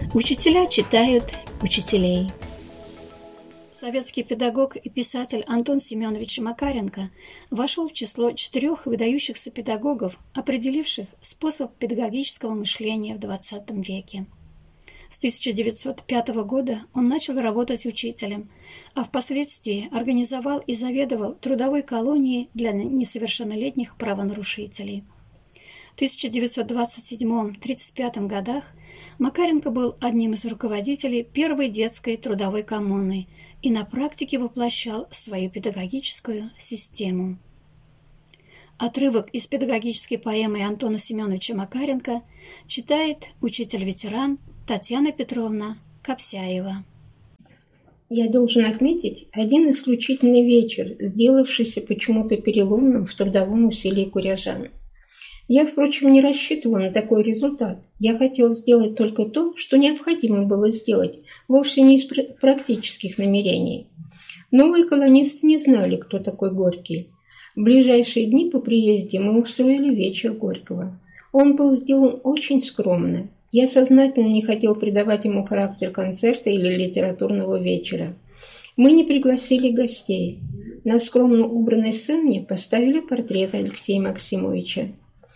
Учителя читают учителей. Советский педагог и писатель Антон Семенович Макаренко вошел в число 4 выдающихся педагогов, определивших способ педагогического мышления в XX веке. С 1905 года он начал работать учителем, а впоследствии организовал и заведовал трудовой колонией для несовершеннолетних правонарушителей. В 1927-1935 годах Макаренко был одним из руководителей первой детской трудовой коммуны и на практике воплощал свою педагогическую систему. Отрывок из педагогической поэмы Антона Семеновича Макаренко читает учитель-ветеран Татьяна Петровна Капсяева. Я должен отметить один исключительный вечер, сделавшийся почему-то переломным в трудовом усилии куряжан. Я, впрочем, не рассчитывал на такой результат. Я хотел сделать только то, что необходимо было сделать, вовсе не из практических намерений. Новые колонисты не знали, кто такой Горький. В ближайшие дни по приезде мы устроили вечер Горького. Он был сделан очень скромно. Я сознательно не хотел придавать ему характер концерта или литературного вечера. Мы не пригласили гостей. На скромно убранной сцене поставили портрет Алексея Максимовича.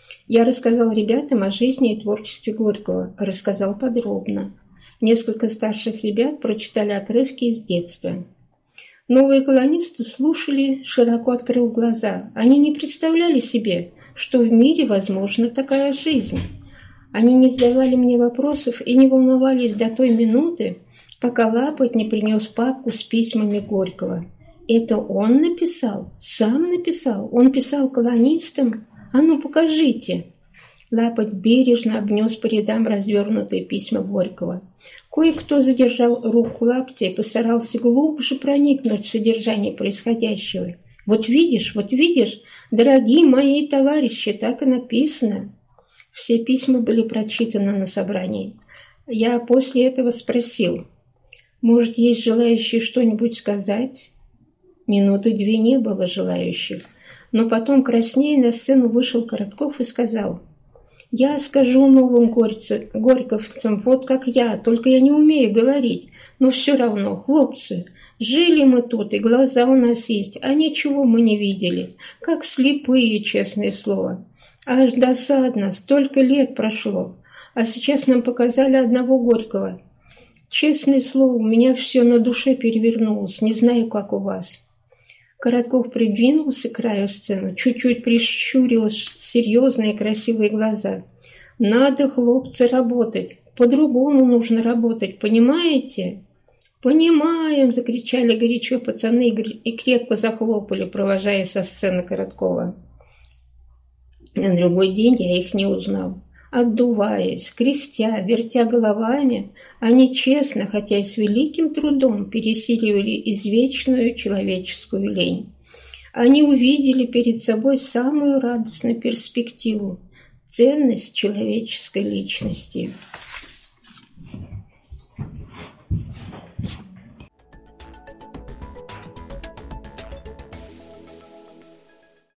Я рассказал ребятам о жизни и творчестве Горького, рассказал подробно. Несколько старших ребят прочитали отрывки из детства. Новые колонисты слушали, широко открыв глаза. Они не представляли себе, что в мире возможна такая жизнь. Они не задавали мне вопросов и не волновались до той минуты, пока Лапоть не принес папку с письмами Горького. Это он написал? Сам написал? Он писал колонистам? «А ну, покажите!» Лапоть бережно обнес по рядам развернутые письма Горького. Кое-кто задержал руку Лаптя и постарался глубже проникнуть в содержание происходящего. Вот видишь, дорогие мои товарищи, так и написано». Все письма были прочитаны на собрании. Я после этого спросил, может, есть желающие что-нибудь сказать? Минуты 2 не было желающих. Но потом, краснея, на сцену вышел Коротков и сказал: «Я скажу новым горьковцам, вот как я, только я не умею говорить. Но все равно, хлопцы, жили мы тут, и глаза у нас есть, а ничего мы не видели, как слепые, честное слово. Аж досадно, столько лет прошло, а сейчас нам показали одного Горького. Честное слово, у меня все на душе перевернулось, не знаю, как у вас». Коротков придвинулся к краю сцены, чуть-чуть прищурил серьезные красивые глаза. «Надо, хлопцы, работать. По-другому нужно работать, понимаете?» «Понимаем!» – закричали горячо пацаны и крепко захлопали, провожая со сцены Короткова. На другой день я их не узнал. Отдуваясь, кряхтя, вертя головами, они честно, хотя и с великим трудом, пересиливали извечную человеческую лень. Они увидели перед собой самую радостную перспективу – ценность человеческой личности.